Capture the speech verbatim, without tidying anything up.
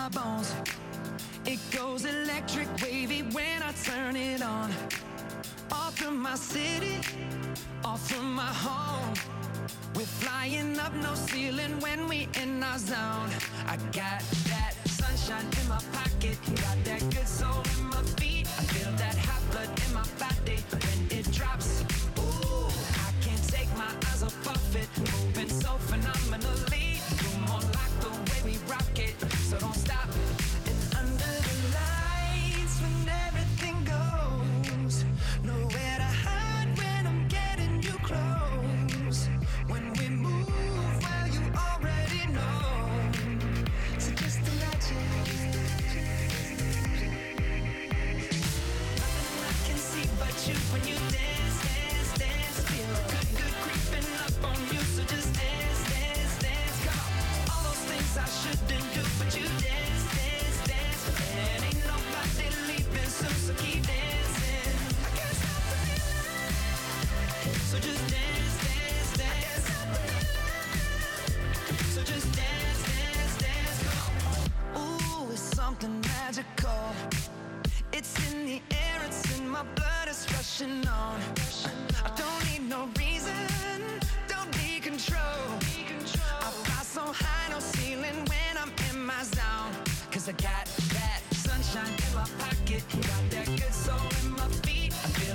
my bones. It goes electric wavy when I turn it on. All through my city, all through my home. We're flying up, no ceiling when we in our zone. I got that sunshine in my pocket, got that good soul in my feet. I feel that hot blood in my body when it drops. Ooh, I can't take my eyes off it, moving so phenomenally. You're more like the way we rock it, so don't stop. And under the lights when everything goes, nowhere to hide when I'm getting you close. When we move, well, you already know. So just imagine. Nothing I can see but you when you dance, dance, dance. Feel good, good creeping up on you. So just dance, dance, dance. Come on. All those things I shouldn't do, but you dance, dance, dance. And ain't nobody leaving soon, so keep dancing. I can't stop the feeling. So just dance, dance, dance. So just dance, dance, dance, come on. Ooh, it's something magical. It's in the air, it's in my blood, it's rushing on. I don't need no reason, don't need control. I fly so high, no ceiling when I'm in my zone. Cause I got that sunshine in my pocket, got that good soul in my feet. I feel